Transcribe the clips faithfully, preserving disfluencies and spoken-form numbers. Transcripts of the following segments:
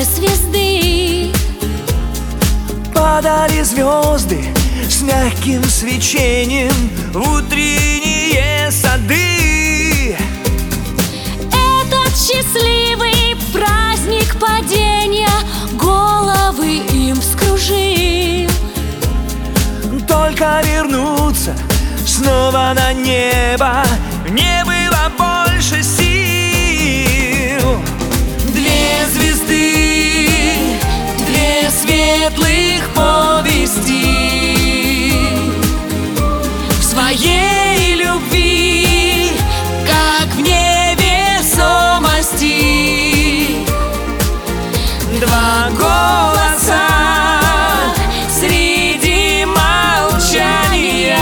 две звезды. Падали звезды с мягким свечением в утренние сады. Этот счастливый праздник падения головы им вскружил. Только вернуться снова на небо не было больше сил. Две звезды, две светлых повести в своей любви, как в невесомости. Два голоса среди молчания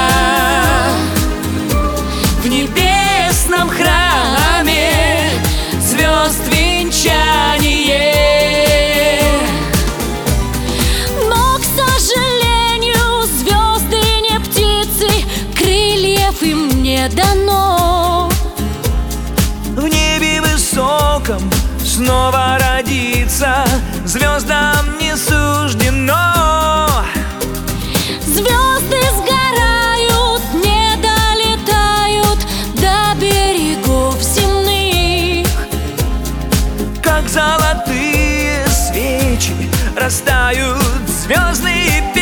в небесном храме звезд венчание. Но, к сожалению, звезды не птицы, крыльев им не дано. В небе высоком снова родиться звездам не суждено. Звезды сгорают, не долетают до берегов земных. Как золотые свечи растают звездные песни.